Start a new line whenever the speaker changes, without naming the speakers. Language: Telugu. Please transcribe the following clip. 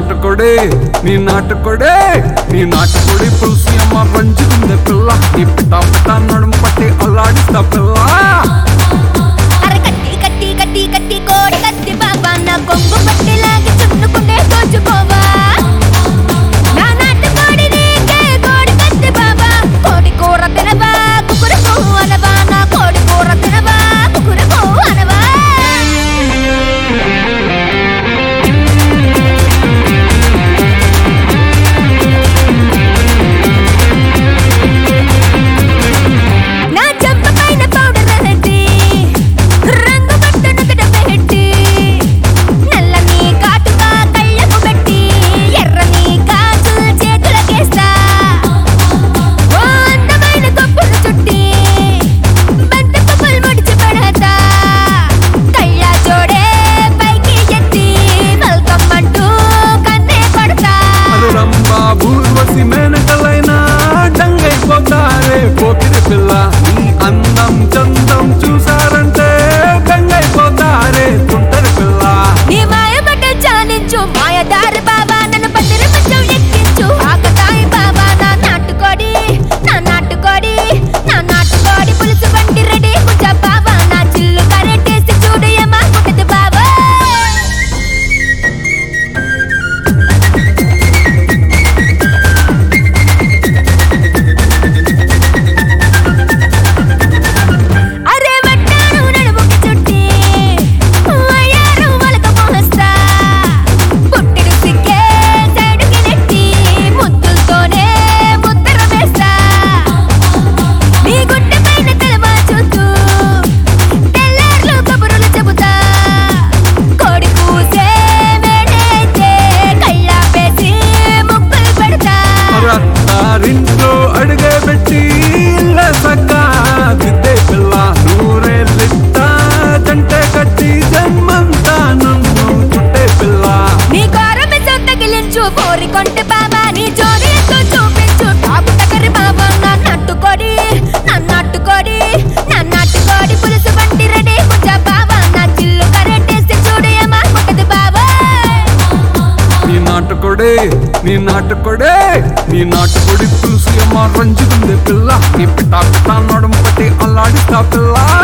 నాటుకోడే నీ నాటుకోడి పులుసు అమ్మ రంజుకుందే పిల్ల నీ పిట్టా పిట్టా నడుము పట్టి అల్లాడిస్తా పిల్ల
అరే కట్టి కట్టి కట్టి కట్టి కోడి కత్తి బాబా నా కొంగు పట్టి లాగి చున్నుకుంటే తోచుకోవా నా నాటుకోడి నీకే కోడి కత్తి బాబా కోడి కూర తినవా కుకురుకు అనవా నా కోడి కూర తినవా కుకురుకు అనవా నా చెంప పైన పౌడర్ రెడ్డి రంగు పట్టును పెట్టి నల్లని కాటుగా కళ్ళకు పెట్టి ఎర్రని గాజులు చేతులకేస్తా ఓ అందమైన కొప్పులు చుట్టి బంతి పువ్వులు ముడిచి పడతా కళ్ళ జోడే పైకి ఎత్తి వెల్కమ్ అంటూ కన్నే కొడతా
రంబా ఊర్వశి మేనకలైనా డంగైపోతారే పోకిరి పిల్ల నీ అందం చందం చూసారంటే డంగైపోతారే తుంటరి పిల్ల
నీ మాయబడ్డ చాలించు మాయదారి బాబా నన్ను పట్టిన మంచం ఎక్కించు ఆకతాయి బాబా నా నాటుకోడి పులుసు బండి రెడీ కుజ బాబా నా చిల్లు కరెట్టేసి చూడు ఏమా కుట్టదు బాబా అరే వడ్డాను నడుముకి చుట్టి అయ్యారు వలక మోస్తా పుట్టిడు సిక్కే సైడుకి నెట్టి ముద్దులతోనే ముద్దర వేస్తా నీ గుడ్డ పైన తెలవా చూస్తూ తెల్లార్లు కబురులు చెబుతా కోడి కూసే వేడైతే కళ్ళాపేసి ముక్కులు పెడతా
అత్తారింట్లో అడుగే పెట్టి ఇళ్ళ సక్కా దిద్దే పిల్ల నూరేళ్ళిట్ట జంటే కట్టి జన్మంతా నన్ను చుట్టే పిల్ల
నీ కారమిసం తగిలించు కోరి కొంటే బాబా నీ జోడి ఎంతో చూపించు టాపు టకరి బాబా నా నాటుకోడి పులుసు బండి రెడీ కుజ బాబా నా చిల్లు కరెట్టేసి చూడు ఏమా కుట్టదు బాబా
నీ నాటుకోడి పులుసు అమ్మ రంజుకుందే పిల్ల నీ పిట్టా పిట్టా నడుము పట్టి అల్లాడిస్తా పిల్ల